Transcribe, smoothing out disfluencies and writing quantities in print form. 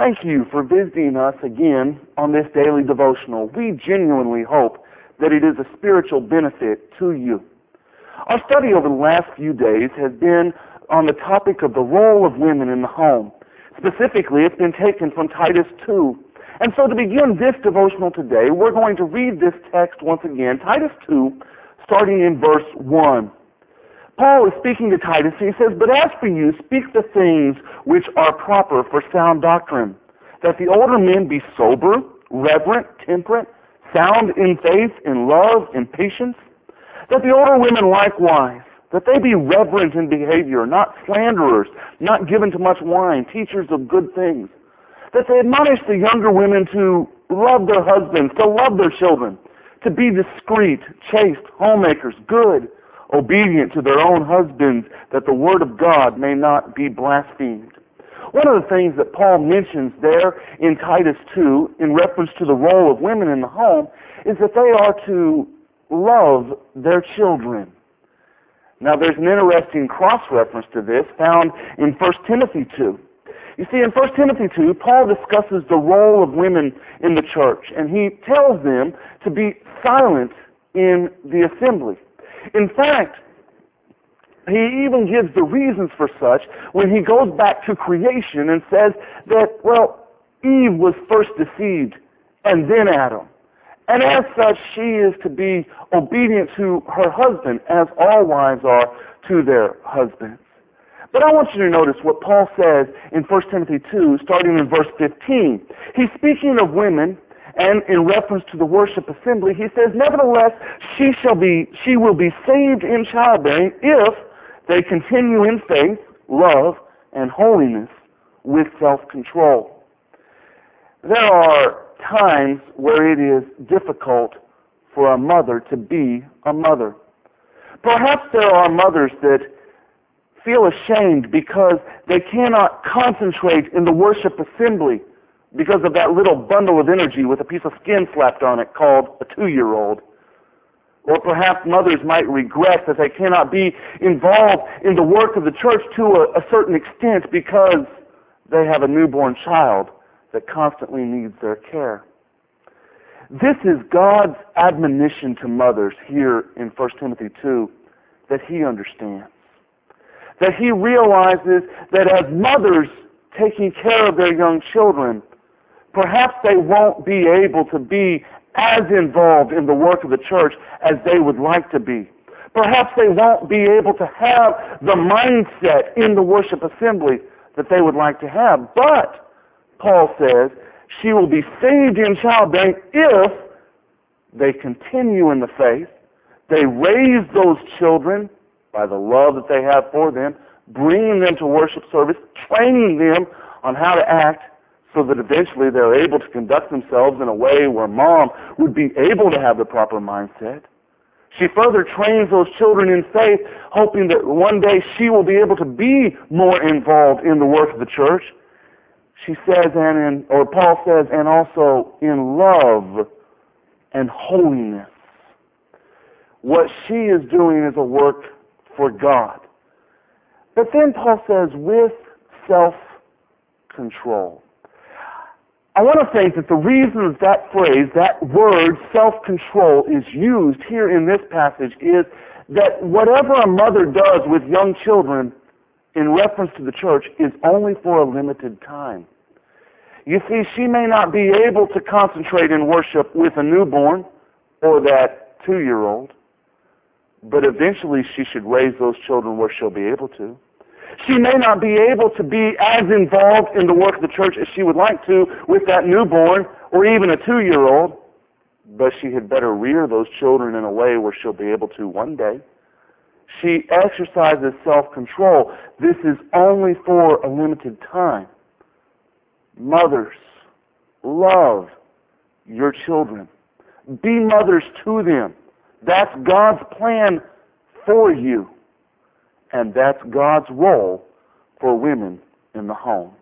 Thank you for visiting us again on this daily devotional. We genuinely hope that it is a spiritual benefit to you. Our study over the last few days has been on the topic of the role of women in the home. Specifically, it's been taken from Titus 2. And so to begin this devotional today, we're going to read this text once again, Titus 2, starting in verse 1. Paul is speaking to Titus, and he says, "But as for you, speak the things which are proper for sound doctrine, that the older men be sober, reverent, temperate, sound in faith, in love, in patience, that the older women likewise, that they be reverent in behavior, not slanderers, not given to much wine, teachers of good things, that they admonish the younger women to love their husbands, to love their children, to be discreet, chaste, homemakers, good, obedient to their own husbands, that the word of God may not be blasphemed." One of the things that Paul mentions there in Titus 2 in reference to the role of women in the home is that they are to love their children. Now there's an interesting cross-reference to this found in 1 Timothy 2. You see, in 1 Timothy 2, Paul discusses the role of women in the church, and he tells them to be silent in the assembly. In fact, he even gives the reasons for such when he goes back to creation and says that, Eve was first deceived and then Adam. And as such, she is to be obedient to her husband as all wives are to their husbands. But I want you to notice what Paul says in 1 Timothy 2, starting in verse 15. He's speaking of women, and in reference to the worship assembly, he says, "Nevertheless, she will be saved in childbearing if they continue in faith, love, and holiness with self-control." There are times where it is difficult for a mother to be a mother. Perhaps there are mothers that feel ashamed because they cannot concentrate in the worship assembly because of that little bundle of energy with a piece of skin slapped on it called a 2-year-old. Or perhaps mothers might regret that they cannot be involved in the work of the church to a certain extent because they have a newborn child that constantly needs their care. This is God's admonition to mothers here in 1 Timothy 2 that he understands. That he realizes that as mothers taking care of their young children, perhaps they won't be able to be as involved in the work of the church as they would like to be. Perhaps they won't be able to have the mindset in the worship assembly that they would like to have. But, Paul says, she will be saved in childbearing if they continue in the faith, they raise those children by the love that they have for them, bringing them to worship service, training them on how to act so that eventually they're able to conduct themselves in a way where mom would be able to have the proper mindset. She further trains those children in faith, hoping that one day she will be able to be more involved in the work of the church. She says, Paul says, and also in love and holiness. What she is doing is a work for God. But then Paul says, with self-control. I want to think that the reason that phrase, that word, self-control, is used here in this passage is that whatever a mother does with young children in reference to the church is only for a limited time. You see, she may not be able to concentrate in worship with a newborn or that 2-year-old, but eventually she should raise those children where she'll be able to. She may not be able to be as involved in the work of the church as she would like to with that newborn or even a 2-year-old, but she had better rear those children in a way where she'll be able to one day. She exercises self-control. This is only for a limited time. Mothers, love your children. Be mothers to them. That's God's plan for you. And that's God's role for women in the home.